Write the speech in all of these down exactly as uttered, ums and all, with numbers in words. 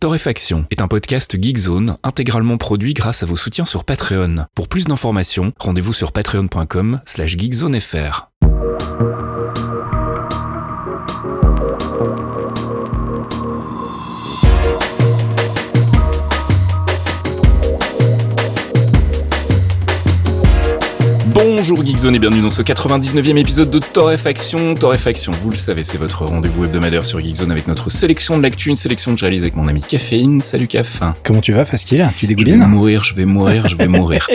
Torréfaction est un podcast Geekzone intégralement produit grâce à vos soutiens sur Patreon. Pour plus d'informations, rendez-vous sur patreon.com slash geekzonefr. Bonjour Geekzone et bienvenue dans ce quatre-vingt-dix-neuvième épisode de Torréfaction. Torréfaction, vous le savez, c'est votre rendez-vous hebdomadaire sur Geekzone avec notre sélection de l'actu, une sélection que je réalise avec mon ami Caféine. Salut Caf. Comment tu vas, Fasquille? Tu dégoulines? Je vais mourir, je vais mourir, je vais mourir.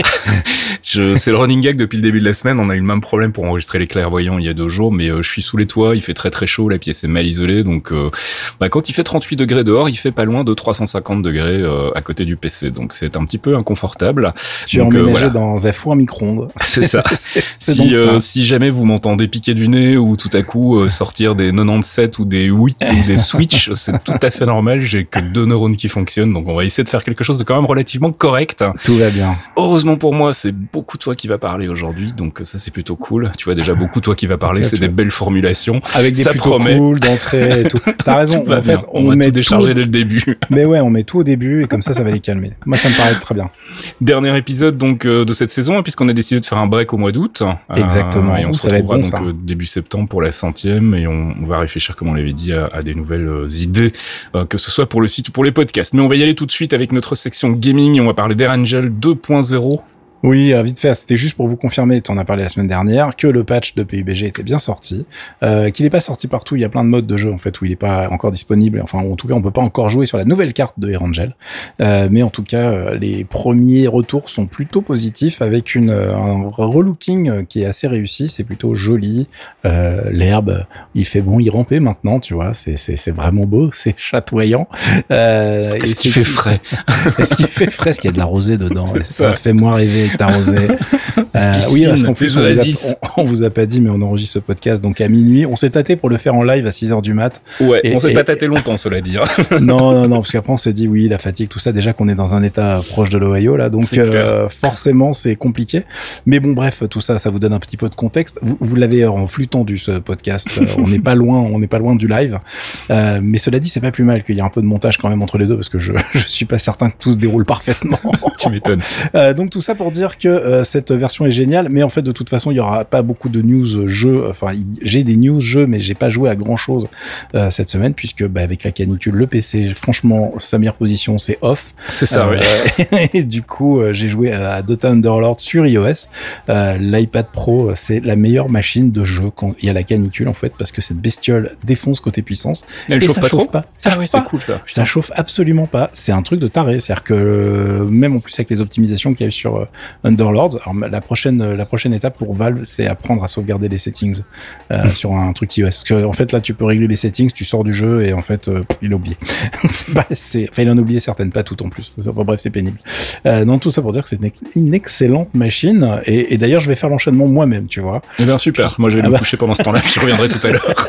je, c'est le running gag depuis le début de la semaine. On a eu le même problème pour enregistrer les clairvoyants il y a deux jours, mais euh, je suis sous les toits, il fait très très chaud, la pièce est mal isolée, donc euh, bah, quand il fait trente-huit degrés dehors, il fait pas loin de trois cent cinquante degrés euh, à côté du P C, donc c'est un petit peu inconfortable. Tu es emménagé euh, voilà. dans un four à micro-ondes. C'est ça. c'est, c'est si, euh, si jamais vous m'entendez piquer du nez ou tout à coup euh, sortir des quatre-vingt-dix-sept ou des huit ou des Switch, c'est tout à fait normal, j'ai que deux neurones qui fonctionnent, donc on va essayer de faire quelque chose de quand même relativement correct. Tout va bien. Heureusement pour moi, c'est beaucoup toi qui va parler aujourd'hui, donc ça c'est plutôt cool. Tu vois, déjà beaucoup toi qui va parler, c'est des belles formulations. Avec des ça plutôt promet. Cool d'entrée et tout. T'as raison, en fait, on, on va met tout décharger tout... dès le début. Mais ouais, on met tout au début et comme ça, ça va les calmer. Moi, ça me paraît très bien. Dernier épisode donc euh, de cette saison, puisqu'on a décidé de faire un break au mois d'août. Exactement. Euh, et on Ouh, se retrouvera bon, donc euh, début septembre pour la centième et on, on va réfléchir, comme on l'avait dit, à, à des nouvelles euh, idées, euh, que ce soit pour le site ou pour les podcasts. Mais on va y aller tout de suite avec notre section gaming et on va parler d'Erangel deux point zéro. Oui, vite fait, c'était juste pour vous confirmer, tu en as parlé la semaine dernière, que le patch de P U B G était bien sorti, euh, qu'il est pas sorti partout, il y a plein de modes de jeu en fait où il est pas encore disponible, enfin en tout cas on peut pas encore jouer sur la nouvelle carte de Erangel, euh, mais en tout cas euh, les premiers retours sont plutôt positifs avec une un relooking qui est assez réussi, c'est plutôt joli, euh, l'herbe, il fait bon y ramper maintenant, tu vois, c'est c'est c'est vraiment beau, c'est chatoyant. Euh, Est-ce qu'il fait frais? Est-ce qu'il fait frais? Est-ce qu'il y a de la rosée dedans? Ça fait moi rêver. Ta rosée. Euh, oui, parce qu'en plus, on vous, a, on, on vous a pas dit, mais on enregistre ce podcast donc à minuit. On s'est tâté pour le faire en live à six heures du mat. Ouais, et, on s'est et, pas tâté longtemps, cela dit. non, non, non, parce qu'après, on s'est dit, oui, la fatigue, tout ça, déjà qu'on est dans un état proche de l'Ohio, là. Donc, euh, forcément, c'est compliqué. Mais bon, bref, tout ça, ça vous donne un petit peu de contexte. Vous, vous l'avez en flux tendu, ce podcast. on n'est pas loin, on n'est pas loin du live. Euh, mais cela dit, c'est pas plus mal qu'il y ait un peu de montage quand même entre les deux, parce que je, je suis pas certain que tout se déroule parfaitement. Tu m'étonnes. Euh, donc, tout ça pour dire dire que euh, cette version est géniale, mais en fait de toute façon il y aura pas beaucoup de news jeux, enfin y, j'ai des news jeux mais j'ai pas joué à grand chose euh, cette semaine puisque bah, avec la canicule le P C franchement sa meilleure position c'est off, c'est ça. Euh, oui. Et du coup euh, j'ai joué à Dota Underlord sur iOS. euh, l'iPad Pro c'est la meilleure machine de jeu quand il y a la canicule en fait parce que cette bestiole défonce côté puissance. Elle et chauffe ça pas chauffe trop pas. Ça ah chauffe oui pas. C'est cool ça. Ça chauffe absolument pas, c'est un truc de taré, c'est-à-dire que euh, même en plus avec les optimisations qu'il y a eu sur euh, Underlords. Alors, la prochaine, la prochaine étape pour Valve, c'est apprendre à sauvegarder les settings euh, mmh. sur un truc iOS. Parce que en fait, là, tu peux régler les settings, tu sors du jeu et en fait, euh, il a oublié. c'est pas, c'est, enfin, il en a oublié certaines, pas toutes en plus. Enfin, bref, c'est pénible. Euh, non, tout ça pour dire que c'est une, une excellente machine. Et, et d'ailleurs, je vais faire l'enchaînement moi-même, tu vois. Eh bien, super. Moi, je vais ah me bah... coucher pendant ce temps-là, puis je reviendrai tout à l'heure.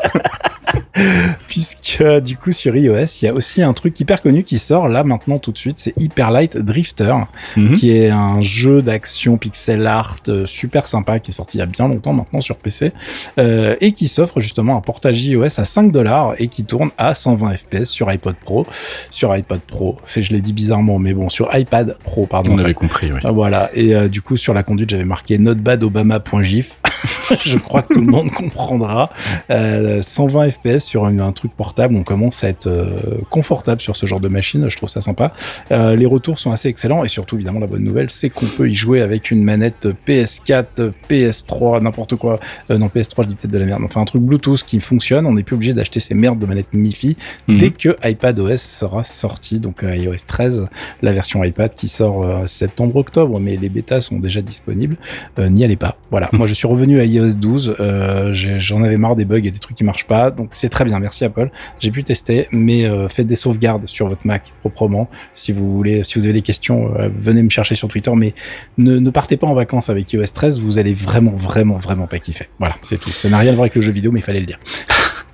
Puisque du coup sur iOS il y a aussi un truc hyper connu qui sort là maintenant tout de suite, c'est Hyper Light Drifter, mm-hmm. qui est un jeu d'action pixel art euh, super sympa qui est sorti il y a bien longtemps maintenant sur P C euh, et qui s'offre justement un portage iOS à cinq dollars et qui tourne à cent vingt F P S sur iPod Pro, sur iPod Pro, c'est je l'ai dit bizarrement mais bon sur iPad Pro pardon. On avait compris oui. Euh, voilà et euh, du coup sur la conduite j'avais marqué not bad obama.gif. Je crois que tout le monde comprendra. Euh, cent vingt F P S sur un, un truc portable, on commence à être euh, confortable sur ce genre de machine, je trouve ça sympa. Euh, les retours sont assez excellents et surtout évidemment la bonne nouvelle c'est qu'on peut y jouer avec une manette P S quatre, P S trois, n'importe quoi. Euh, non P S trois je dis peut-être de la merde, enfin un truc Bluetooth qui fonctionne, on n'est plus obligé d'acheter ces merdes de manettes MiFi mmh. dès que iPadOS sera sorti, donc euh, iOS treize, la version iPad qui sort euh, septembre-octobre, mais les bêtas sont déjà disponibles, euh, n'y allez pas. Voilà, mmh. moi je suis revenu à iOS douze, euh, j'en avais marre des bugs et des trucs qui marchent pas, donc c'est très bien, merci Apple. J'ai pu tester, mais euh, faites des sauvegardes sur votre Mac proprement. Si vous voulez, si vous avez des questions, euh, venez me chercher sur Twitter, mais ne, ne partez pas en vacances avec iOS treize, vous allez vraiment, vraiment, vraiment pas kiffer. Voilà, c'est tout. Ça n'a rien à voir avec le jeu vidéo, mais il fallait le dire.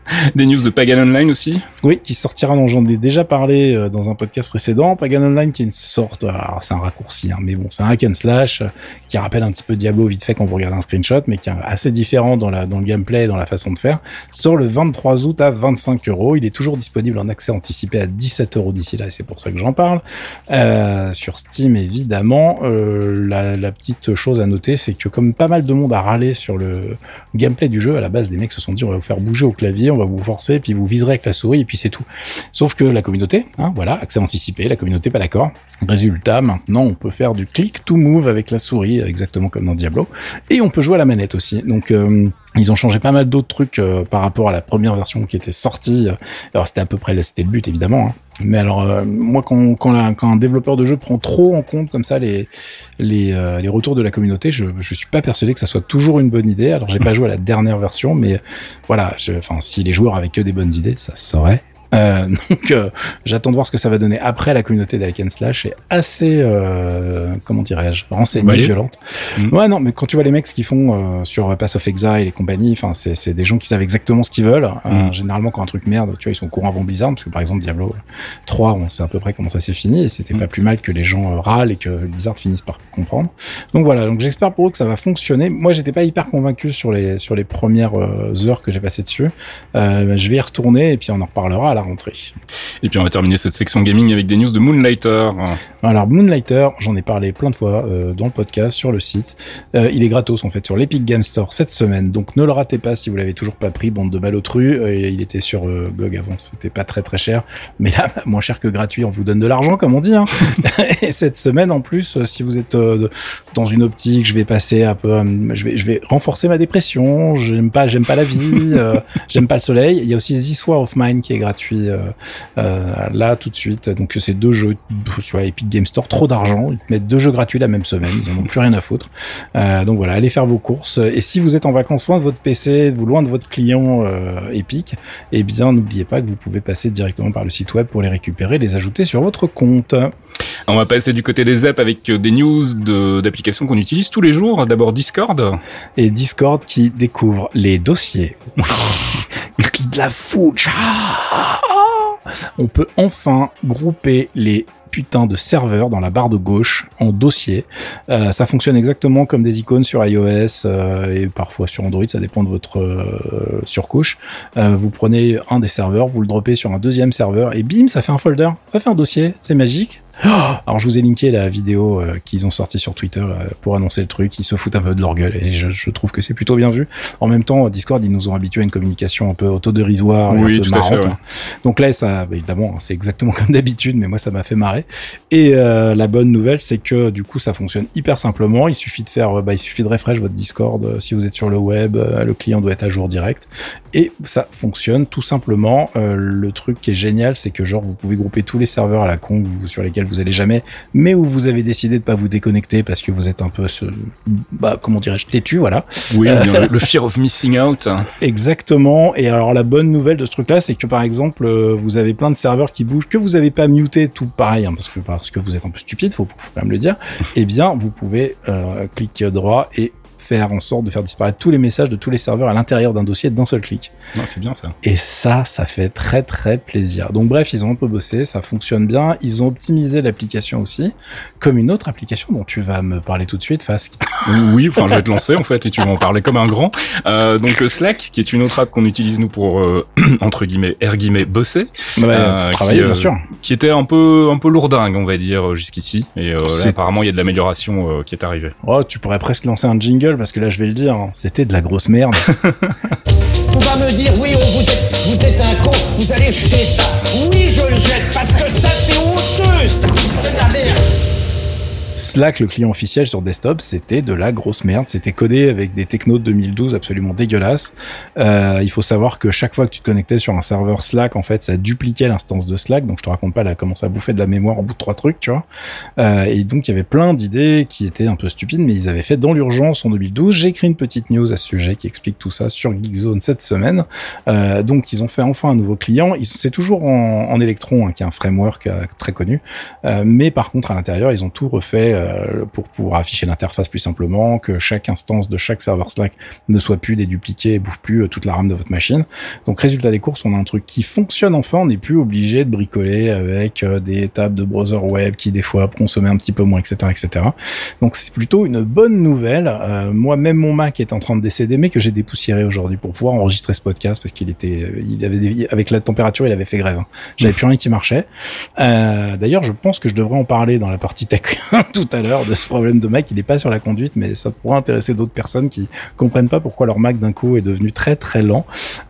Des news de Pagan Online aussi. Oui, qui sortira, dont j'en ai déjà parlé euh, dans un podcast précédent. Pagan Online qui est une sorte, alors c'est un raccourci, hein, mais bon, c'est un hack and slash euh, qui rappelle un petit peu Diablo vite fait quand vous regardez un screenshot, mais qui est assez différent dans, la, dans le gameplay et dans la façon de faire. Sort le vingt-trois août à vingt-cinq euros. Il est toujours disponible en accès anticipé à dix-sept euros d'ici là, et c'est pour ça que j'en parle. Euh, sur Steam, évidemment. Euh, la, la petite chose à noter, c'est que comme pas mal de monde a râlé sur le gameplay du jeu, à la base, les mecs se sont dit on va vous faire bouger au clavier, on va vous forcer, puis vous viserez avec la souris, et puis c'est tout. Sauf que la communauté, hein, voilà, accès anticipé, la communauté pas d'accord. Résultat, maintenant, on peut faire du click to move avec la souris, exactement comme dans Diablo, et on peut jouer à la manette aussi. Donc, euh, ils ont changé pas mal d'autres trucs euh, par rapport à la première version qui était sortie. Alors, c'était à peu près, c'était le but, évidemment, hein. Mais alors, euh, moi, quand, quand, la, quand un développeur de jeu prend trop en compte comme ça les les, euh, les retours de la communauté, je je suis pas persuadé que ça soit toujours une bonne idée. Alors, j'ai pas joué à la dernière version, mais voilà, enfin, si les joueurs avaient que des bonnes idées, ça se saurait. Euh, donc euh, j'attends de voir ce que ça va donner après. La communauté d'Hack and Slash est assez euh, comment dirais-je, renseignée, ouais, violente. Mmh. Ouais, non, mais quand tu vois les mecs ce qu'ils font euh, sur Pass of Exile et compagnie, enfin c'est c'est des gens qui savent exactement ce qu'ils veulent. Mmh. Euh, généralement quand un truc merde, tu vois, ils sont au courant avant Blizzard, parce que par exemple Diablo trois, on sait à peu près comment ça s'est fini, et c'était mmh. pas plus mal que les gens euh, râlent et que Blizzard finisse par comprendre. Donc voilà, donc j'espère pour eux que ça va fonctionner. Moi j'étais pas hyper convaincu sur les sur les premières euh, heures que j'ai passées dessus. Euh, je vais y retourner et puis on en reparlera à la rentrée. Et puis on va terminer cette section gaming avec des news de Moonlighter. Alors Moonlighter, j'en ai parlé plein de fois euh, dans le podcast, sur le site. Euh, il est gratos en fait sur l'Epic Game Store cette semaine, donc ne le ratez pas si vous l'avez toujours pas pris, bande de balotrues. Euh, il était sur euh, G O G avant, c'était pas très très cher, mais là moins cher que gratuit, on vous donne de l'argent comme on dit. Hein. Et cette semaine en plus, si vous êtes euh, dans une optique, je vais passer un peu, euh, je vais je vais renforcer ma dépression, j'aime pas j'aime pas la vie, euh, j'aime pas le soleil. Il y a aussi This War of Mine qui est gratuit. Euh, Euh, là tout de suite, donc c'est deux jeux, tu vois, Epic Game Store, trop d'argent, ils te mettent deux jeux gratuits la même semaine, ils en ont plus rien à foutre. Euh, donc voilà, allez faire vos courses, et si vous êtes en vacances loin de votre P C, loin de votre client euh, Epic, eh bien n'oubliez pas que vous pouvez passer directement par le site web pour les récupérer, les ajouter sur votre compte. On va passer du côté des apps avec des news de, d'applications qu'on utilise tous les jours. D'abord Discord. Et Discord qui découvre les dossiers. De la fouche. On peut enfin grouper les putains de serveurs dans la barre de gauche en dossier. Euh, ça fonctionne exactement comme des icônes sur iOS euh, et parfois sur Android, ça dépend de votre euh, surcouche. Euh, vous prenez un des serveurs, vous le droppez sur un deuxième serveur et bim, ça fait un folder, ça fait un dossier, c'est magique. Alors je vous ai linké la vidéo euh, qu'ils ont sortie sur Twitter euh, pour annoncer le truc. Ils se foutent un peu de leur gueule et je, je trouve que c'est plutôt bien vu. En même temps, Discord, ils nous ont habitués à une communication un peu autodérisoire et oui, un peu tout marrante. à fait, ouais. Donc là, ça, bah, évidemment, c'est exactement comme d'habitude, mais moi, ça m'a fait marrer. Et euh, la bonne nouvelle, c'est que du coup, ça fonctionne hyper simplement. Il suffit de faire, bah, il suffit de refresh votre Discord euh, si vous êtes sur le web. Euh, le client doit être à jour direct et ça fonctionne tout simplement. Euh, le truc qui est génial, c'est que genre vous pouvez grouper tous les serveurs à la con vous, sur lesquels vous allez jamais, mais où vous avez décidé de pas vous déconnecter parce que vous êtes un peu, ce, bah, comment dirais-je, têtu, voilà. Oui, euh, le fear of missing out. Exactement. Et alors la bonne nouvelle de ce truc-là, c'est que par exemple, euh, vous avez plein de serveurs qui bougent, que vous avez pas muté, tout pareil, hein, parce que parce que vous êtes un peu stupide, faut, faut quand même le dire. Eh bien, vous pouvez euh, cliquer droit et faire en sorte de faire disparaître tous les messages de tous les serveurs à l'intérieur d'un dossier d'un seul clic. Non, c'est bien ça. Et ça, ça fait très très plaisir. Donc bref, ils ont un peu bossé, ça fonctionne bien. Ils ont optimisé l'application aussi, comme une autre application dont tu vas me parler tout de suite, Fasque. Oui, enfin je vais te lancer en fait et tu vas en parler comme un grand. Euh, donc Slack, qui est une autre app qu'on utilise nous pour euh, entre guillemets, air guillemets, bosser. Ouais, euh, travailler, qui, bien euh, sûr. Qui était un peu un peu lourdingue, on va dire, jusqu'ici. Et euh, là, apparemment, il y a de l'amélioration euh, qui est arrivée. Oh, tu pourrais presque lancer un jingle parce que là, je vais le dire, hein, c'était de la grosse merde. On va me dire, oui, on vous êtes, vous êtes un con, vous allez jeter ça. Oui, je le jette, parce que ça, c'est honteux, ça. C'est de la merde. Slack, le client officiel sur desktop, c'était de la grosse merde. C'était codé avec des technos de deux mille douze absolument dégueulasses. Euh, il faut savoir que chaque fois que tu te connectais sur un serveur Slack, en fait, ça dupliquait l'instance de Slack. Donc, je te raconte pas là comment ça bouffait de la mémoire en bout de trois trucs, tu vois. Euh, et donc, il y avait plein d'idées qui étaient un peu stupides, mais ils avaient fait dans l'urgence en deux mille douze. J'ai écrit une petite news à ce sujet qui explique tout ça sur Geekzone cette semaine. Euh, donc, ils ont fait enfin un nouveau client. Ils, c'est toujours en, en Electron, hein, qui est un framework euh, très connu. Euh, mais par contre, à l'intérieur, ils ont tout refait euh, pour pouvoir afficher l'interface plus simplement, que chaque instance de chaque serveur Slack ne soit plus dédupliquée et bouffe plus euh, toute la RAM de votre machine. Donc résultat des courses, on a un truc qui fonctionne enfin, on n'est plus obligé de bricoler avec euh, des tables de browser web qui des fois consommaient un petit peu moins, et cetera, et cetera. Donc c'est plutôt une bonne nouvelle. Euh, moi, même mon Mac est en train de décéder, mais que j'ai dépoussiéré aujourd'hui pour pouvoir enregistrer ce podcast parce qu'il était, il avait des, avec la température, il avait fait grève. Hein. J'avais plus rien qui marchait. Euh, d'ailleurs, je pense que je devrais en parler dans la partie tech tout à l'heure de ce problème de Mac. Il est pas sur la conduite, mais ça pourrait intéresser d'autres personnes qui comprennent pas pourquoi leur Mac d'un coup est devenu très très lent.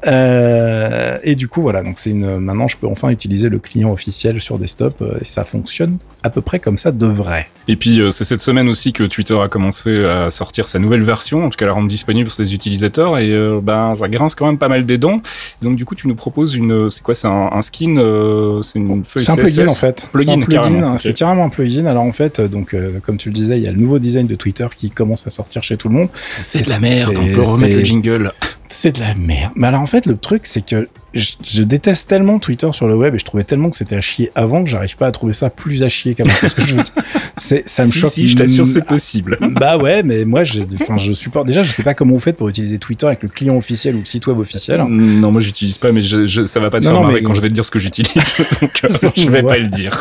Euh, et du coup, voilà. Donc c'est une, maintenant, je peux enfin utiliser le client officiel sur desktop euh, et ça fonctionne à peu près comme ça devrait. Et puis euh, c'est cette semaine aussi que Twitter a commencé à sortir sa nouvelle version, en tout cas la rendre disponible pour ses utilisateurs, et euh, ben ça grince quand même pas mal des dents. Et donc du coup tu nous proposes une, c'est quoi, c'est un, un skin, euh, c'est une feuille c'est C S S. C'est un plugin en fait. Plugin, c'est un plugin, carrément. Hein, Okay. C'est carrément un plugin. Alors en fait, donc euh, comme tu le disais, il y a le nouveau design de Twitter qui commence à sortir chez tout le monde. C'est, c'est de la merde. On peut remettre c'est... le jingle. C'est de la merde. Mais alors en fait, le truc c'est que je, je déteste tellement Twitter sur le web et je trouvais tellement que c'était à chier avant que j'arrive pas à trouver ça plus à chier qu'avant. Parce que je veux dire, c'est, ça me si, choque. Si, je t'assure, c'est possible. Bah ouais, mais moi, je, enfin, je supporte. Déjà, je sais pas comment vous faites pour utiliser Twitter avec le client officiel ou le site web officiel. Non, moi, j'utilise pas, mais je, je, ça va pas te non, faire non, marrer mais... quand je vais te dire ce que j'utilise. Donc, euh, je vais ouais. pas le dire.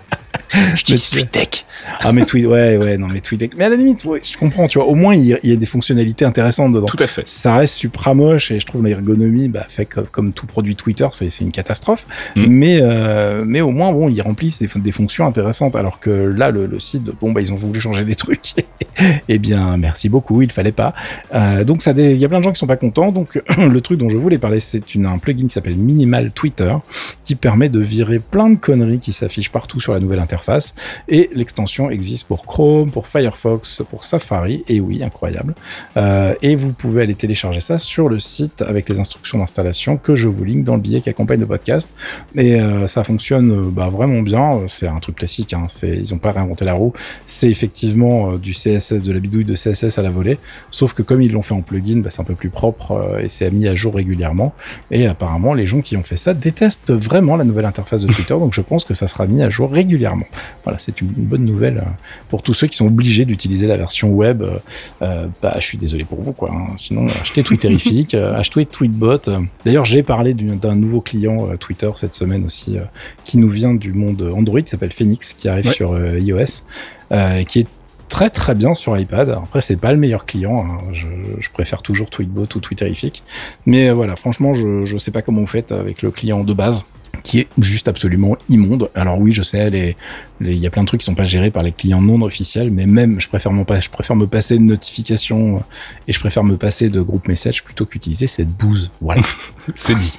Je dis TweetDeck. Ah, mais Tweet, ouais, ouais, non, mais TweetDeck. Mais à la limite, ouais, je comprends, tu vois. Au moins, il, il y a des fonctionnalités intéressantes dedans. Tout à fait. Ça reste supra moche et je trouve l'ergonomie, bah, fait comme, comme tout produit Twitter, c'est, c'est une catastrophe. Mm. Mais, euh, mais au moins, bon, ils remplissent des, des fonctions intéressantes. Alors que là, le, le site, bon, bah, ils ont voulu changer des trucs. Eh bien, merci beaucoup, il fallait pas. Euh, donc, ça, il y a plein de gens qui sont pas contents. Donc, le truc dont je voulais parler, c'est une, un plugin qui s'appelle Minimal Twitter, qui permet de virer plein de conneries qui s'affichent partout sur la nouvelle interface. Et l'extension existe pour Chrome, pour Firefox, pour Safari, et oui, incroyable. Euh, et vous pouvez aller télécharger ça sur le site avec les instructions d'installation que je vous link dans le billet qui accompagne le podcast. Et euh, ça fonctionne euh, bah, vraiment bien. C'est un truc classique, hein. C'est, ils n'ont pas réinventé la roue. C'est effectivement euh, du C S S, de la bidouille de C S S à la volée. Sauf que comme ils l'ont fait en plugin, bah, c'est un peu plus propre euh, et c'est mis à jour régulièrement. Et apparemment, les gens qui ont fait ça détestent vraiment la nouvelle interface de Twitter. Donc je pense que ça sera mis à jour régulièrement. Voilà, c'est une bonne nouvelle pour tous ceux qui sont obligés d'utiliser la version web. Euh, bah, je suis désolé pour vous, quoi. Hein. Sinon, achetez Twitterific, euh, achetez Tweetbot. D'ailleurs, j'ai parlé d'un nouveau client euh, Twitter cette semaine aussi, euh, qui nous vient du monde Android, qui s'appelle Phoenix, qui arrive ouais. sur euh, iOS, euh, qui est très très bien sur iPad. Après, c'est pas le meilleur client. Hein. Je, je préfère toujours Tweetbot ou Twitterific. Mais euh, voilà, franchement, je, je sais pas comment vous faites avec le client de base, qui est juste absolument immonde. Alors oui, je sais, les, les, y a plein de trucs qui sont pas gérés par les clients non officiels, mais même, je préfère, mon, je préfère me passer de notifications et je préfère me passer de groupe message plutôt qu'utiliser cette bouse. Voilà. C'est dit.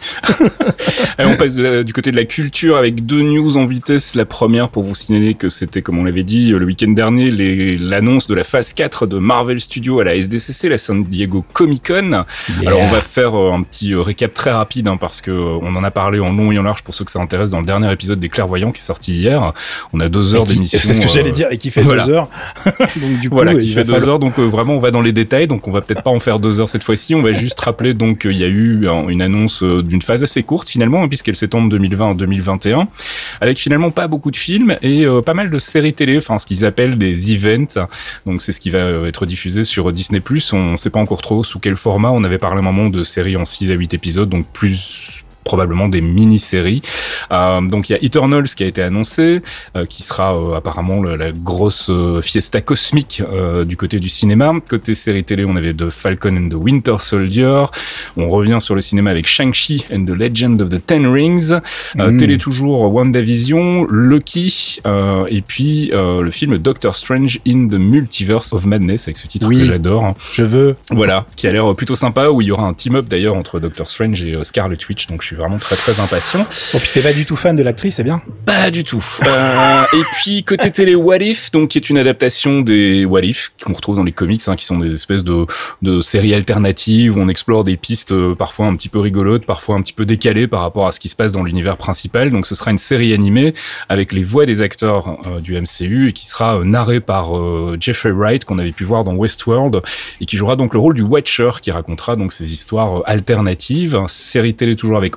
Allez, on passe de la, du côté de la culture avec deux news en vitesse. La première, pour vous signaler que c'était, comme on l'avait dit, le week-end dernier, les, l'annonce de la phase quatre de Marvel Studios à la S D C C, la San Diego Comic Con. Yeah. Alors, on va faire un petit récap très rapide, hein, parce que on en a parlé en long et en large pour ceux que ça intéresse dans le dernier épisode des Clairvoyants qui est sorti hier. On a deux heures qui, d'émission. C'est ce que euh, j'allais dire, et qui fait voilà. deux heures. Donc du coup, voilà, qui fait deux falloir... heures. Donc euh, vraiment, on va dans les détails. Donc on va peut-être pas en faire deux heures cette fois-ci. On va juste rappeler donc il y a eu un, une annonce euh, d'une phase assez courte finalement, hein, puisqu'elle s'étend de deux mille vingt à deux mille vingt et un, avec finalement pas beaucoup de films et euh, pas mal de séries télé, enfin ce qu'ils appellent des events. Donc c'est ce qui va euh, être diffusé sur Disney plus. On sait pas encore trop sous quel format. On avait parlé un moment de séries en six à huit épisodes, donc plus probablement des mini-séries. Euh, donc il y a Eternals qui a été annoncé, euh, qui sera euh, apparemment le, la grosse euh, fiesta cosmique euh, du côté du cinéma. Côté série télé, on avait The Falcon and the Winter Soldier. On revient sur le cinéma avec Shang-Chi and the Legend of the Ten Rings. Euh, mmh. Télé toujours WandaVision, Loki, euh, et puis euh, le film Doctor Strange in the Multiverse of Madness, avec ce titre oui, que j'adore. Je veux. Voilà, qui a l'air plutôt sympa, où il y aura un team-up d'ailleurs entre Doctor Strange et euh, Scarlet Witch, donc je suis vraiment très très impatient. Oh, puis t'es pas du tout fan de l'actrice, c'est bien? Pas du tout. Euh, et puis côté télé, What If, donc qui est une adaptation des What If qu'on retrouve dans les comics, hein, qui sont des espèces de de séries alternatives où on explore des pistes euh, parfois un petit peu rigolotes, parfois un petit peu décalées par rapport à ce qui se passe dans l'univers principal. Donc ce sera une série animée avec les voix des acteurs euh, du M C U et qui sera euh, narrée par euh, Jeffrey Wright, qu'on avait pu voir dans Westworld, et qui jouera donc le rôle du Watcher, qui racontera donc ces histoires euh, alternatives. Série télé toujours avec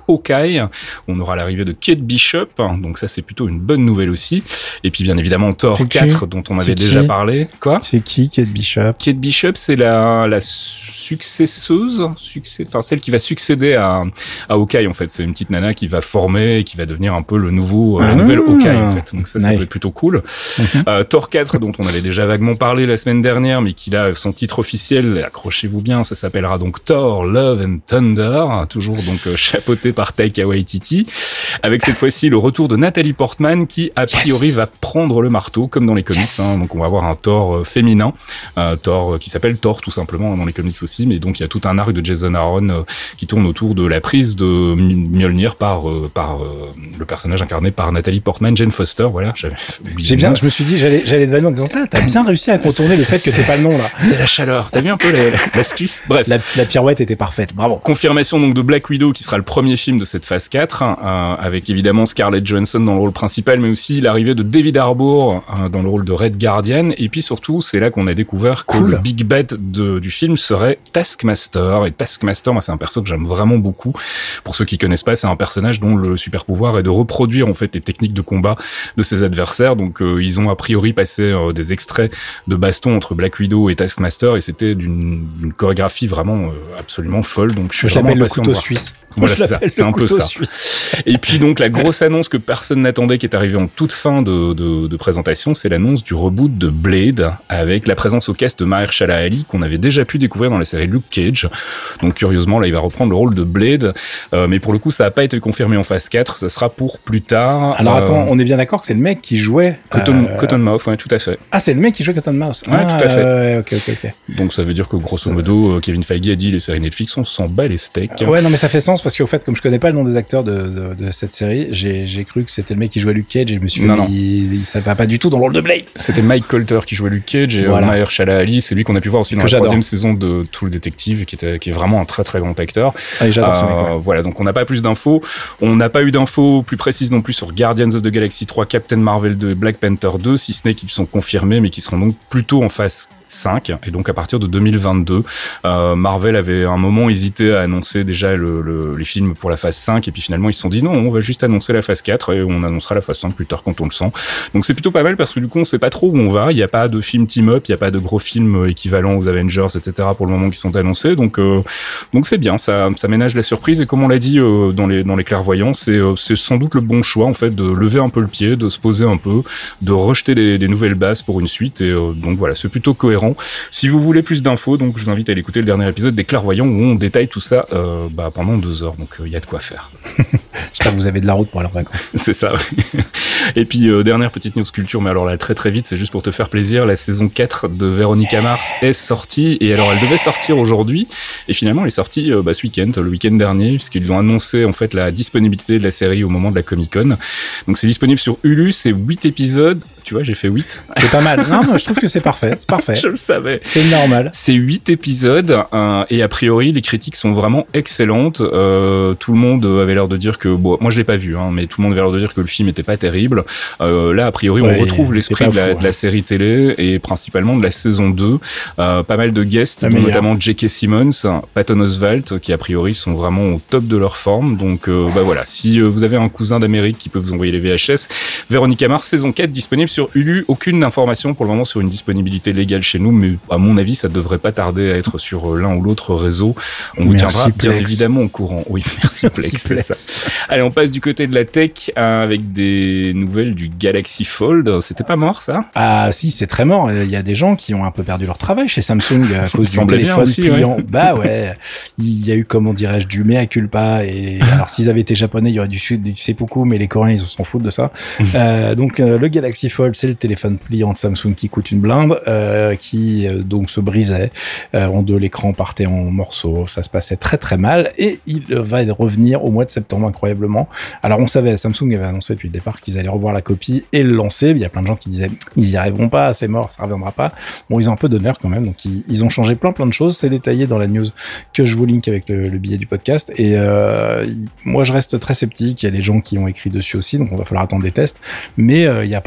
Hawkeye. On aura l'arrivée de Kate Bishop, donc ça c'est plutôt une bonne nouvelle aussi. Et puis bien évidemment Thor c'est quatre, qui dont on avait c'est déjà qui parlé. Quoi ? C'est qui Kate Bishop? Kate Bishop, c'est la, la successeuse, succès, enfin celle qui va succéder à, à Hawkeye en fait. C'est une petite nana qui va former et qui va devenir un peu le nouveau, ah, la nouvelle Hawkeye en fait. Donc ça, ça nice. peut être plutôt cool. Mm-hmm. Euh, Thor quatre, dont on avait déjà vaguement parlé la semaine dernière, mais qui a son titre officiel, accrochez-vous bien, ça s'appellera donc Thor Love and Thunder, toujours donc euh, chapeauté par Taika Waititi, avec cette fois-ci le retour de Natalie Portman qui a priori yes. va prendre le marteau comme dans les comics. Yes. Hein, donc on va avoir un Thor euh, féminin, euh, Thor euh, qui s'appelle Thor tout simplement dans les comics aussi, mais donc il y a tout un arc de Jason Aaron euh, qui tourne autour de la prise de Mjolnir par euh, par euh, le personnage incarné par Natalie Portman, Jane Foster. Voilà, j'avais oublié. J'ai bien, je me suis dit j'allais j'allais te vanner en disant t'as, t'as bien réussi à contourner le fait que t'aies pas le nom là. C'est la chaleur. T'as vu un peu l'astuce? Bref, la, la pirouette était parfaite. Bravo. Confirmation donc de Black Widow qui sera le premier film de cette phase quatre, euh, avec évidemment Scarlett Johansson dans le rôle principal, mais aussi l'arrivée de David Harbour euh, dans le rôle de Red Guardian. Et puis surtout, c'est là qu'on a découvert que cool. le big bad de, du film serait Taskmaster. Et Taskmaster, moi, c'est un perso que j'aime vraiment beaucoup. Pour ceux qui connaissent pas, c'est un personnage dont le super pouvoir est de reproduire en fait les techniques de combat de ses adversaires. Donc euh, ils ont a priori passé euh, des extraits de baston entre Black Widow et Taskmaster, et c'était d'une, d'une chorégraphie vraiment euh, absolument folle. Donc je suis je vraiment l'appelle le impatient couteau de voir suisse. ça. Voilà, c'est ça, c'est un peu ça. Suisse. Et puis donc la grosse annonce que personne n'attendait, qui est arrivée en toute fin de, de, de présentation, c'est l'annonce du reboot de Blade, avec la présence au cast de Mahershala Ali, qu'on avait déjà pu découvrir dans la série Luke Cage. Donc curieusement, là, il va reprendre le rôle de Blade, euh, mais pour le coup, ça n'a pas été confirmé en phase quatre, ça sera pour plus tard. Alors euh, attends, on est bien d'accord que c'est le mec qui jouait... Cotton, euh... Cottonmouth, ouais, tout à fait. Ah, c'est le mec qui jouait Cottonmouth. Ouais, ah, tout à fait. Euh, ok, ok, ok. Donc ça veut dire que grosso modo, Kevin Feige a dit les séries Netflix, on s'en bat les steaks. Euh, ouais, non, mais ça fait sens, parce qu'au fait, comme je connais pas le nom des acteurs de, de, de cette série, j'ai, j'ai cru que c'était le mec qui jouait Luke Cage, et je me suis dit, non, non. Il, il, ça va pas du tout dans le rôle de Blade. C'était Mike Colter qui jouait Luke Cage, et voilà. Mahershala Ali, c'est lui qu'on a pu voir aussi dans que la j'adore. troisième saison de True Detective, qui, était, qui est vraiment un très très grand acteur. Ah, j'adore euh, ce mec, ouais. Voilà, donc on n'a pas plus d'infos. On n'a pas eu d'infos plus précises non plus sur Guardians of the Galaxy trois, Captain Marvel deux et Black Panther deux, si ce n'est qu'ils sont confirmés, mais qui seront donc plutôt en phase cinq, et donc à partir de deux mille vingt-deux. Euh, Marvel avait un moment hésité à annoncer déjà le, le, les films pour la phase cinq, et puis finalement ils se sont dit non, on va juste annoncer la phase quatre et on annoncera la phase cinq plus tard quand on le sent. Donc c'est plutôt pas mal, parce que du coup on sait pas trop où on va, il n'y a pas de film team-up, il n'y a pas de gros films équivalents aux Avengers, et cetera pour le moment qui sont annoncés, donc euh, donc c'est bien, ça, ça ménage la surprise, et comme on l'a dit euh, dans les dans les clairvoyants, c'est, euh, c'est sans doute le bon choix en fait de lever un peu le pied, de se poser un peu, de rejeter des, des nouvelles bases pour une suite, et euh, donc voilà, c'est plutôt cohérent. Si vous voulez plus d'infos, donc je vous invite à aller écouter le dernier épisode des Clairvoyants où on détaille tout ça euh, bah, pendant deux heures, donc il euh, y a de quoi faire. J'espère que vous avez de la route pour aller en vacances. C'est ça, oui. Et puis, euh, dernière petite news culture, mais alors là, très très vite, c'est juste pour te faire plaisir, la saison quatre de Véronica Mars est sortie, et alors elle devait sortir aujourd'hui, et finalement elle est sortie euh, bah, ce week-end, le week-end dernier, puisqu'ils ont annoncé en fait la disponibilité de la série au moment de la Comic-Con. Donc c'est disponible sur Hulu, c'est huit épisodes. Tu vois, j'ai fait huit. C'est pas mal. Non, moi, je trouve que c'est parfait. C'est parfait. Je le savais. C'est normal. C'est huit épisodes, euh, et a priori, les critiques sont vraiment excellentes. Euh, tout le monde avait l'air de dire que, bon, moi je l'ai pas vu, hein, mais tout le monde avait l'air de dire que le film était pas terrible. Euh, là, a priori, ouais, on retrouve l'esprit de la, fou, de la série télé, et principalement de la saison deux. Euh, pas mal de guests, dont notamment J K. Simmons, Patton Oswalt, qui a priori sont vraiment au top de leur forme. Donc, euh, bah voilà. Si euh, vous avez un cousin d'Amérique qui peut vous envoyer les V H S, Véronica Mars, saison quatre, disponible sur Hulu. Aucune information pour le moment sur une disponibilité légale chez nous, mais à mon avis, ça devrait pas tarder à être sur l'un ou l'autre réseau. On vous merci tiendra Plex. Bien évidemment au courant. Oui, merci Plex, c'est ça. Allez, on passe du côté de la tech avec des nouvelles du Galaxy Fold. C'était pas mort, ça? Ah si, c'est très mort. Il y a des gens qui ont un peu perdu leur travail chez Samsung à cause du téléphone aussi, pliant. Ouais. Bah ouais, il y a eu, comment dirais-je, du mea culpa. Et alors, s'ils avaient été japonais, il y aurait du, du seppuku, mais les Coréens, ils s'en foutent de ça. euh, donc, euh, le Galaxy Fold, c'est le téléphone pliant de Samsung qui coûte une blinde, euh, qui euh, donc se brisait euh, en deux, l'écran partait en morceaux, ça se passait très très mal, et il va revenir au mois de septembre incroyablement. Alors on savait, Samsung avait annoncé depuis le départ qu'ils allaient revoir la copie et le lancer. Il y a plein de gens qui disaient ils y arriveront pas, c'est mort, ça reviendra pas. Bon, ils ont un peu d'honneur quand même, donc ils, ils ont changé plein plein de choses, c'est détaillé dans la news que je vous link avec le, le billet du podcast, et euh, moi je reste très sceptique. Il y a des gens qui ont écrit dessus aussi, donc on va falloir attendre des tests, mais euh, il y a a priori quand même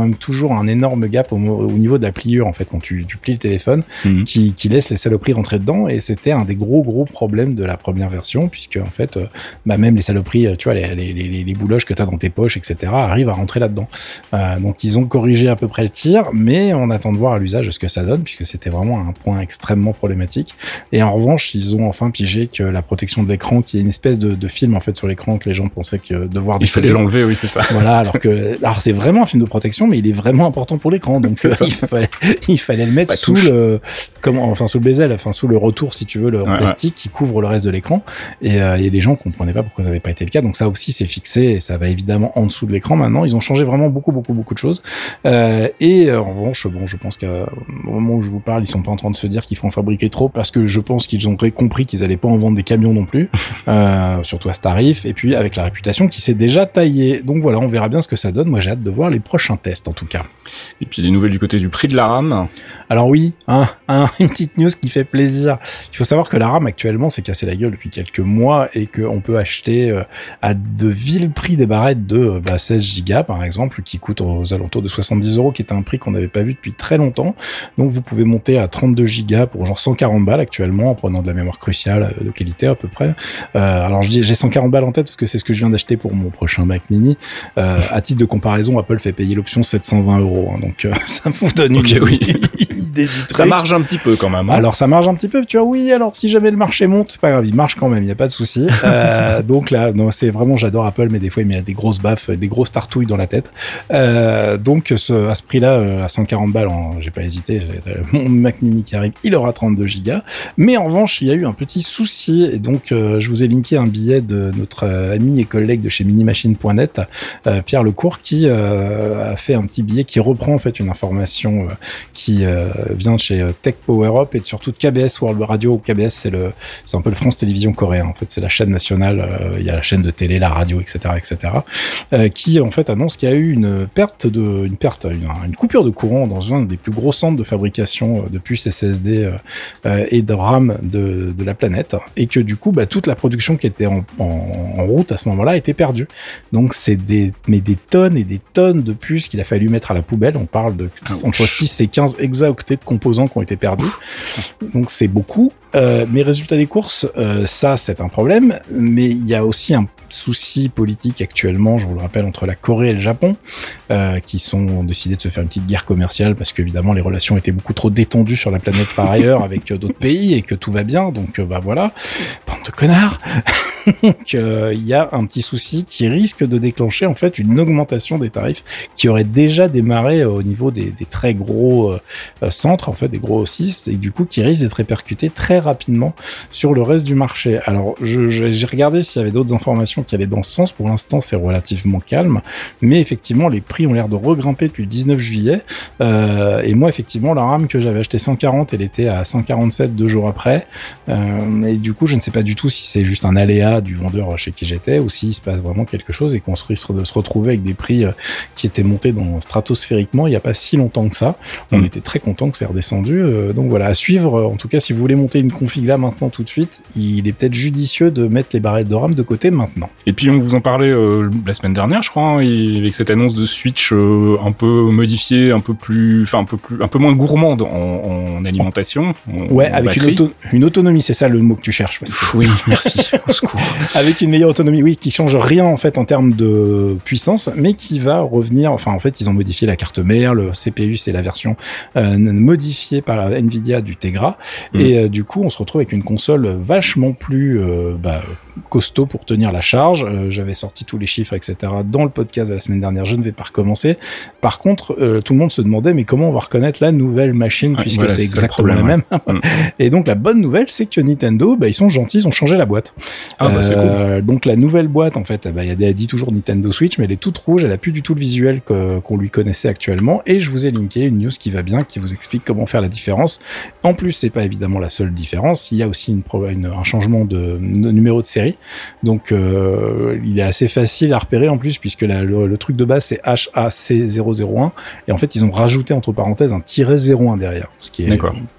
même toujours un énorme gap au, au niveau de la pliure, en fait, quand tu, tu plies le téléphone, mmh. qui, qui laisse les saloperies rentrer dedans, et c'était un des gros, gros problèmes de la première version, puisque, en fait, euh, bah, même les saloperies, tu vois, les, les, les, les bouloches que t'as dans tes poches, et cetera, arrivent à rentrer là-dedans. Euh, donc, ils ont corrigé à peu près le tir, mais on attend de voir à l'usage ce que ça donne, puisque c'était vraiment un point extrêmement problématique. Et en revanche, ils ont enfin pigé que la protection de l'écran, qui est une espèce de, de film, en fait, sur l'écran, que les gens pensaient que devoir il fallait l'enlever, oui, c'est ça. Voilà, alors que, alors c'est vraiment un film de protection, mais il est vraiment important pour l'écran, donc euh, il fallait, il fallait le mettre bah, sous touche. le, comment, enfin sous le bezel, enfin sous le retour, si tu veux, le ouais, plastique ouais. qui couvre le reste de l'écran. Et, euh, et les gens comprenaient pas pourquoi ça n'avait pas été le cas. Donc ça aussi c'est fixé, et ça va évidemment en dessous de l'écran maintenant. Ils ont changé vraiment beaucoup, beaucoup, beaucoup de choses. Euh, et euh, en revanche, bon, je pense qu'au moment où je vous parle, ils sont pas en train de se dire qu'il faut en fabriquer trop, parce que je pense qu'ils ont compris qu'ils allaient pas en vendre des camions non plus, euh, surtout à ce tarif. Et puis avec la réputation qui s'est déjà taillée. Donc voilà, on verra bien ce que ça donne. Moi, j'ai hâte de voir les prochains tests, en tout cas. Et puis, des nouvelles du côté du prix de la RAM. Alors oui, hein, hein, une petite news qui fait plaisir. Il faut savoir que la RAM, actuellement, s'est cassée la gueule depuis quelques mois, et qu'on peut acheter euh, à de vils prix des barrettes de bah, seize gigas, par exemple, qui coûtent aux alentours de soixante-dix euros, qui est un prix qu'on n'avait pas vu depuis très longtemps. Donc, vous pouvez monter à trente-deux gigas pour genre cent quarante balles actuellement, en prenant de la mémoire cruciale de qualité à peu près. Euh, alors, je dis, j'ai cent quarante balles en tête parce que c'est ce que je viens d'acheter pour mon prochain Mac Mini. Euh, à titre de comparaison, Apple fait payer l'option sept cent vingt euros, hein, donc euh, ça vous donne okay, une, oui. une idée du truc. Ça marche un petit peu quand même. Hein. Alors ça marche un petit peu, tu vois, oui, alors si jamais le marché monte, c'est pas grave, il marche quand même, il n'y a pas de souci. Euh, donc là, non, c'est vraiment, j'adore Apple, mais des fois il met des grosses baffes, des grosses tartouilles dans la tête. Euh, donc ce, à ce prix-là, à cent quarante balles, en, j'ai pas hésité, j'ai, mon Mac Mini qui arrive, il aura trente-deux gigas. Mais en revanche, il y a eu un petit souci, et donc euh, je vous ai linké un billet de notre euh, ami et collègue de chez minimachine point net, euh, Pierre Lecourt, qui euh, a fait un petit billet qui reprend en fait une information euh, qui euh, vient de chez euh, Tech Power Up et surtout de K B S World Radio. K B S, c'est le, c'est un peu le France Télévisions coréen. En fait, c'est la chaîne nationale. Euh, il y a la chaîne de télé, la radio, et cetera, et cetera. Euh, qui en fait annonce qu'il y a eu une perte de, une perte, une, une coupure de courant dans un des plus gros centres de fabrication de puces S S D euh, et de RAM de, de la planète, et que du coup, bah, toute la production qui était en, en, en route à ce moment-là a été perdue. Donc c'est des, mais des tonnes et des tonnes de puces qu'il a fallu mettre à la poubelle. On parle de entre six et quinze hexaoctets de composants qui ont été perdus. Donc c'est beaucoup. Euh, mes résultats des courses, euh, ça c'est un problème, mais il y a aussi un souci politique actuellement, je vous le rappelle, entre la Corée et le Japon, euh, qui sont ont décidé de se faire une petite guerre commerciale parce qu'évidemment les relations étaient beaucoup trop détendues sur la planète par ailleurs avec euh, d'autres pays, et que tout va bien, donc euh, bah voilà, bande de connards. Donc il euh, y a un petit souci qui risque de déclencher en fait une augmentation des tarifs qui aurait déjà démarré euh, au niveau des, des très gros euh, centres, en fait des gros six, et du coup qui risque d'être répercuté très rapidement sur le reste du marché. Alors je, je, j'ai regardé s'il y avait d'autres informations qui allaient dans ce sens. Pour l'instant c'est relativement calme, mais effectivement les prix ont l'air de regrimper depuis le dix-neuf juillet, euh, et moi effectivement la RAM que j'avais acheté cent quarante, elle était à cent quarante-sept deux jours après, euh, et du coup je ne sais pas du tout si c'est juste un aléa du vendeur chez qui j'étais, ou s'il se passe vraiment quelque chose et qu'on se risque de se retrouver avec des prix qui étaient montés dans, stratosphériquement il n'y a pas si longtemps que ça. On mmh. était très content que c'est redescendu, euh, donc voilà, à suivre. En tout cas, si vous voulez monter une config là maintenant tout de suite, il est peut-être judicieux de mettre les barrettes de RAM de côté maintenant. Et puis on vous en parlait euh, la semaine dernière, je crois, hein, avec cette annonce de Switch euh, un peu modifiée, un peu plus, enfin un peu plus, un peu moins gourmande en, en alimentation. En, ouais, en avec une, auto- une autonomie, c'est ça le mot que tu cherches. Parce que... Oui, merci. Au secours. Avec une meilleure autonomie, oui, qui change rien en fait en termes de puissance, mais qui va revenir. Enfin, en fait, ils ont modifié la carte mère, le C P U, c'est la version euh, modifiée par Nvidia du Tegra, mmh. et euh, du coup, on se retrouve avec une console vachement plus euh, bah, costaud pour tenir la charge. Euh, j'avais sorti tous les chiffres, et cetera dans le podcast de la semaine dernière. Je ne vais pas recommencer. Par contre, euh, tout le monde se demandait, mais comment on va reconnaître la nouvelle machine, ouais, puisque voilà, c'est, c'est exactement problème, la même. Ouais. Et donc, la bonne nouvelle, c'est que Nintendo, bah, ils sont gentils, ils ont changé la boîte. Ah, bah, c'est euh, cool. Donc, la nouvelle boîte, en fait, bah, il y a dit toujours Nintendo Switch, mais elle est toute rouge, elle a plus du tout le visuel que, qu'on lui connaissait actuellement. Et je vous ai linké une news qui va bien, qui vous explique comment faire la différence. En plus, c'est pas évidemment la seule différence. Il y a aussi une, une, un changement de, de numéro de série. Donc, euh, il est assez facile à repérer en plus, puisque la, le, le truc de base, c'est H A C zéro zéro un. Et en fait, ils ont rajouté, entre parenthèses, un tiret zéro un derrière. Ce qui est, D'accord.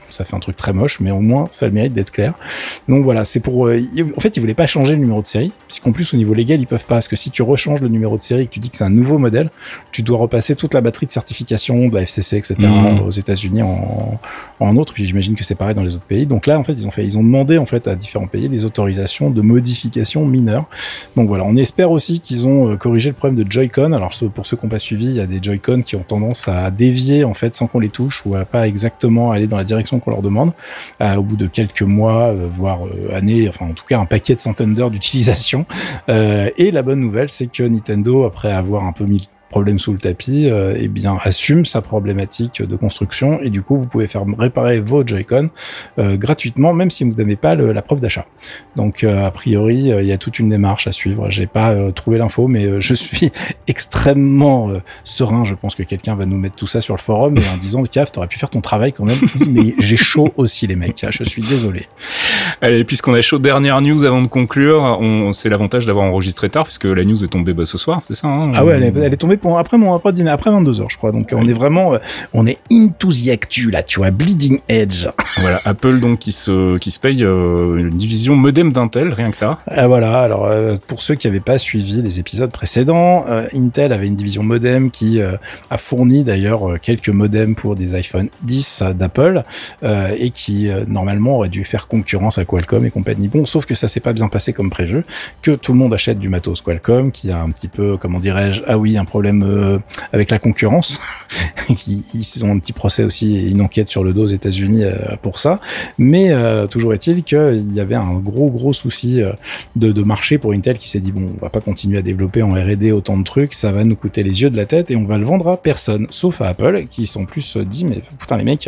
ça fait un truc très moche, mais au moins ça a le mérite d'être clair. Donc voilà, c'est pour. Euh, en fait, ils voulaient pas changer le numéro de série, puisqu'en plus au niveau légal ils peuvent pas, parce que si tu rechanges le numéro de série et que tu dis que c'est un nouveau modèle, tu dois repasser toute la batterie de certification de la F C C, et cetera mmh. aux États-Unis en, en autre. Puis j'imagine que c'est pareil dans les autres pays. Donc là, en fait, ils ont fait, ils ont demandé en fait à différents pays les autorisations de modifications mineures. Donc voilà, on espère aussi qu'ils ont corrigé le problème de Joy-Con. Alors pour ceux qui n'ont pas suivi, il y a des Joy-Con qui ont tendance à dévier en fait sans qu'on les touche ou à pas exactement aller dans la direction qu'on leur demande. Euh, au bout de quelques mois, euh, voire euh, années, enfin en tout cas un paquet de centaines d'heures d'utilisation. Euh, et la bonne nouvelle, c'est que Nintendo, après avoir un peu mis problème sous le tapis, euh, eh bien assume sa problématique de construction et du coup vous pouvez faire réparer vos Joy-Con euh, gratuitement, même si vous n'avez pas le, la preuve d'achat. Donc euh, a priori il euh, y a toute une démarche à suivre. J'ai pas euh, trouvé l'info, mais euh, je suis extrêmement euh, serein. Je pense que quelqu'un va nous mettre tout ça sur le forum et en disant Caf, t'aurais pu faire ton travail quand même. Mais j'ai chaud aussi les mecs. Je suis désolé. Allez, puisqu'on a chaud, dernière news avant de conclure. On, c'est l'avantage d'avoir enregistré tard puisque la news est tombée bah, ce soir, c'est ça hein Ah ouais, elle est, elle est tombée pour après mon après dîner, après vingt-deux heures je crois. Donc oui. on est vraiment euh, on est into the actu là, tu vois, bleeding edge. Voilà, Apple donc qui se qui se paye euh, une division modem d'Intel, rien que ça. Ah voilà, alors euh, pour ceux qui n'avaient pas suivi les épisodes précédents, euh, Intel avait une division modem qui euh, a fourni d'ailleurs euh, quelques modems pour des iPhone dix d'Apple euh, et qui euh, normalement aurait dû faire concurrence à Qualcomm et compagnie. Bon, sauf que ça s'est pas bien passé comme prévu, que tout le monde achète du matos Qualcomm, qui a un petit peu, comment dirais-je, ah oui, un problème euh, avec la concurrence. ils, ils ont un petit procès aussi et une enquête sur le dos aux États-Unis euh, pour ça. Mais euh, toujours est-il qu'il y avait un gros gros souci euh, de, de marché pour Intel qui s'est dit bon, on va pas continuer à développer en R et D autant de trucs, ça va nous coûter les yeux de la tête et on va le vendre à personne, sauf à Apple qui sont plus dit mais putain les mecs.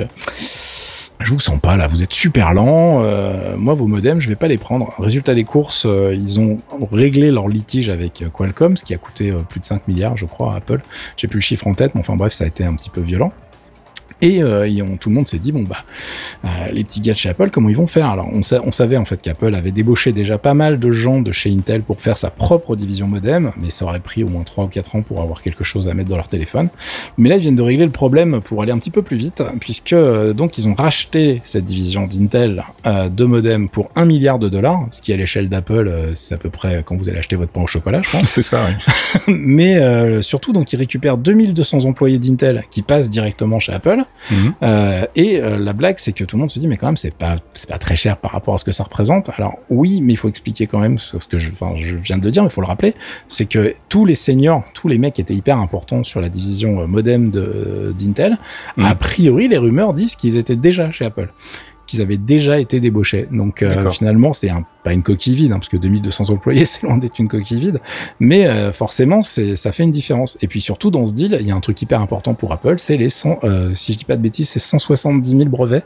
Je vous sens pas là, vous êtes super lents, euh, moi vos modems je vais pas les prendre. Résultat des courses, euh, ils ont réglé leur litige avec Qualcomm, ce qui a coûté euh, plus de cinq milliards je crois à Apple, j'ai plus le chiffre en tête, mais enfin bref ça a été un petit peu violent. Et euh, ils ont, tout le monde s'est dit bon bah euh, les petits gars de chez Apple comment ils vont faire. Alors on, sa- on savait en fait qu'Apple avait débauché déjà pas mal de gens de chez Intel pour faire sa propre division modem, mais ça aurait pris au moins trois ou quatre ans pour avoir quelque chose à mettre dans leur téléphone. Mais là ils viennent de régler le problème pour aller un petit peu plus vite, puisque euh, donc ils ont racheté cette division d'Intel euh, de modem pour un milliard de dollars, ce qui à l'échelle d'Apple euh, c'est à peu près quand vous allez acheter votre pain au chocolat je pense. C'est ça oui. Mais euh, surtout donc ils récupèrent deux mille deux cents employés d'Intel qui passent directement chez Apple. Mmh. Euh, et euh, la blague c'est que tout le monde se dit mais quand même c'est pas c'est pas très cher par rapport à ce que ça représente. Alors oui mais il faut expliquer quand même ce que je enfin je viens de le dire mais il faut le rappeler, c'est que tous les seniors, tous les mecs qui étaient hyper importants sur la division modem de d'Intel, mmh. a priori les rumeurs disent qu'ils étaient déjà chez Apple, qu'ils avaient déjà été débauchés. Donc euh, finalement c'est un, pas une coquille vide hein, parce que deux mille deux cents employés c'est loin d'être une coquille vide, mais euh, forcément c'est ça fait une différence. Et puis surtout dans ce deal il y a un truc hyper important pour Apple, c'est les cent euh, si je dis pas de bêtises c'est cent soixante-dix mille brevets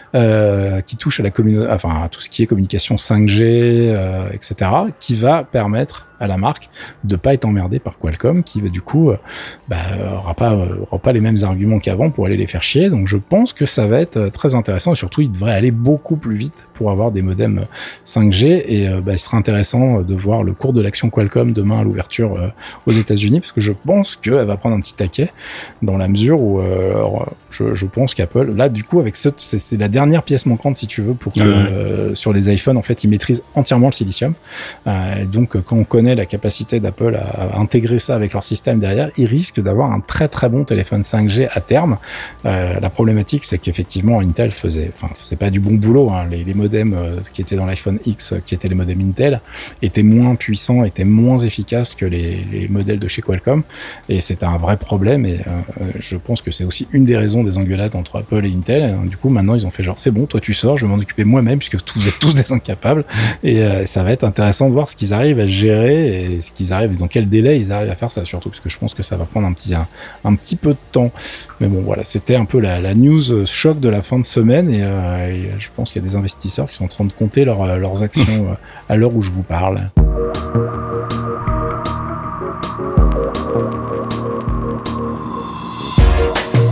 euh, qui touchent à la communauté, enfin à tout ce qui est communication cinq G euh, et cetera, qui va permettre à la marque de pas être emmerdé par Qualcomm qui va du coup euh, bah, aura pas euh, aura pas les mêmes arguments qu'avant pour aller les faire chier. Donc je pense que ça va être euh, très intéressant et surtout il devrait aller beaucoup plus vite pour avoir des modems cinq G et euh, bah, il sera intéressant de voir le cours de l'action Qualcomm demain à l'ouverture euh, aux États-Unis parce que je pense qu'elle va prendre un petit taquet dans la mesure où euh, alors, je, je pense qu'Apple là du coup avec ce c'est, c'est la dernière pièce manquante si tu veux pour que mmh. euh, sur les iPhones en fait ils maîtrisent entièrement le silicium euh, donc quand on connaît la capacité d'Apple à intégrer ça avec leur système derrière, ils risquent d'avoir un très très bon téléphone cinq G à terme. Euh, la problématique, c'est qu'effectivement Intel faisait, enfin faisait pas du bon boulot. Hein. Les, les modems euh, qui étaient dans l'iPhone X, qui étaient les modems Intel, étaient moins puissants, étaient moins efficaces que les, les modèles de chez Qualcomm, et c'était un vrai problème. Et euh, je pense que c'est aussi une des raisons des engueulades entre Apple et Intel. Et, du coup, maintenant ils ont fait genre c'est bon, toi tu sors, je vais m'en occuper moi-même puisque vous êtes tous des incapables. Et euh, ça va être intéressant de voir ce qu'ils arrivent à gérer. Et ce qu'ils arrivent, dans quel délai ils arrivent à faire ça, surtout parce que je pense que ça va prendre un petit un, un petit peu de temps. Mais bon, voilà, c'était un peu la, la news choc de la fin de semaine et, euh, et je pense qu'il y a des investisseurs qui sont en train de compter leur, leurs actions à l'heure où je vous parle.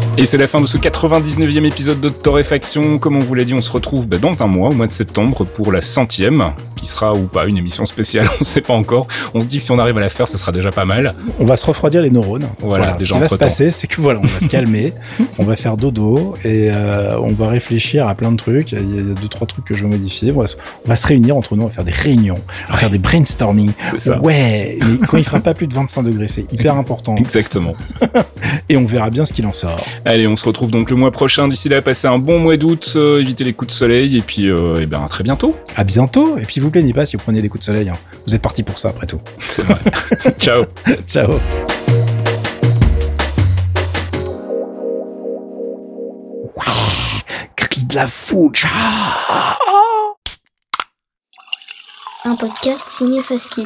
Et c'est la fin de ce quatre-vingt-dix-neuvième épisode de Torréfaction. Comme on vous l'a dit, on se retrouve bah, dans un mois, au mois de septembre, pour la centième, qui sera ou pas une émission spéciale, on ne sait pas encore. On se dit que si on arrive à la faire, ce sera déjà pas mal. On va se refroidir les neurones. Voilà, voilà. déjà Ce qui va se entre-temps. passer, c'est que voilà, on va se calmer, on va faire dodo et euh, on va réfléchir à plein de trucs. Il y a deux, trois trucs que je veux modifier. On va, se, on va se réunir entre nous, on va faire des réunions, on va Ouais. faire des brainstorming. C'est ça. Ouais, mais quand il fera pas plus de vingt-cinq degrés, c'est hyper important. Exactement. Et on verra bien ce qu'il en sort. Allez, on se retrouve donc le mois prochain. D'ici là, passez un bon mois d'août, euh, évitez les coups de soleil, et puis euh, eh ben, à très bientôt. À bientôt. Et puis vous plaignez pas si vous prenez des coups de soleil. Hein. Vous êtes partis pour ça après tout. C'est vrai. Ciao. Ciao. Cri de la fouche. Un podcast signé Faskill.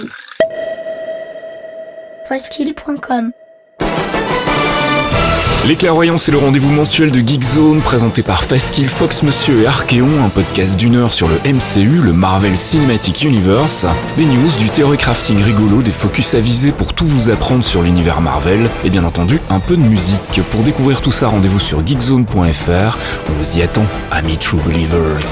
Faskill point com. Les Clairvoyants, c'est le rendez-vous mensuel de Geekzone, présenté par Faskill, Fox Monsieur et Archeon, un podcast d'une heure sur le M C U, le Marvel Cinematic Universe, des news, du theory crafting rigolo, des focus avisés pour tout vous apprendre sur l'univers Marvel, et bien entendu, un peu de musique. Pour découvrir tout ça, rendez-vous sur geekzone point f r. On vous y attend, amis True Believers.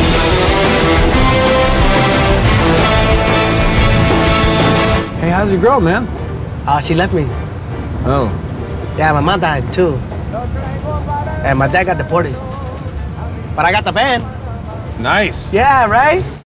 Hey, how's your girl, man? Uh, she left me. Oh. Yeah, my mom died too. And my dad got deported. But I got the van. It's nice. Yeah, right?